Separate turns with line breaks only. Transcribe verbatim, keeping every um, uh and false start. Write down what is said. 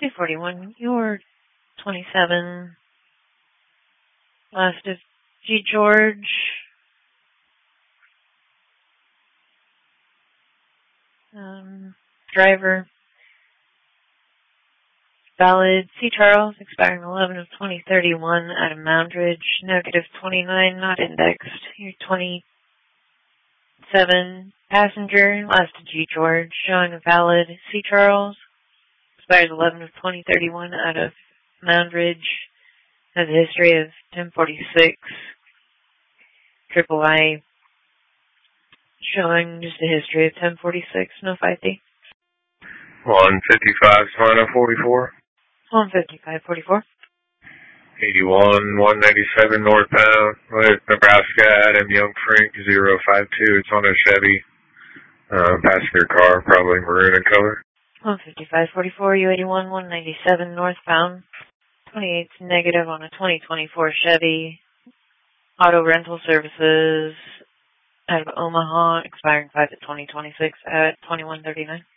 two forty-one, you're twenty-seven. Last of G. George. Um, driver. Valid C. Charles, expiring eleven of twenty thirty-one out of Moundridge. Negative twenty-nine, not indexed. You're twenty-seven. Passenger, last of G. George, showing a valid C. Charles. Expires eleven of twenty thirty-one out of Moundridge. Has a history of ten forty-six. Triple I. Showing just a history of ten forty-six, no five D.
one fifty-five, Smyrna forty-four.
one fifty-five forty-four.
eighty-one, one ninety-seven northbound with Nebraska, Adam Young Frank, zero five two. It's on a Chevy. Uh, passenger car, probably maroon in color.
one fifty-five forty-four, U eighty-one, one ninety-seven northbound. twenty-eight negative on a twenty twenty-four Chevy. Auto rental services out of Omaha, expiring five to twenty twenty-six at twenty-one thirty-nine.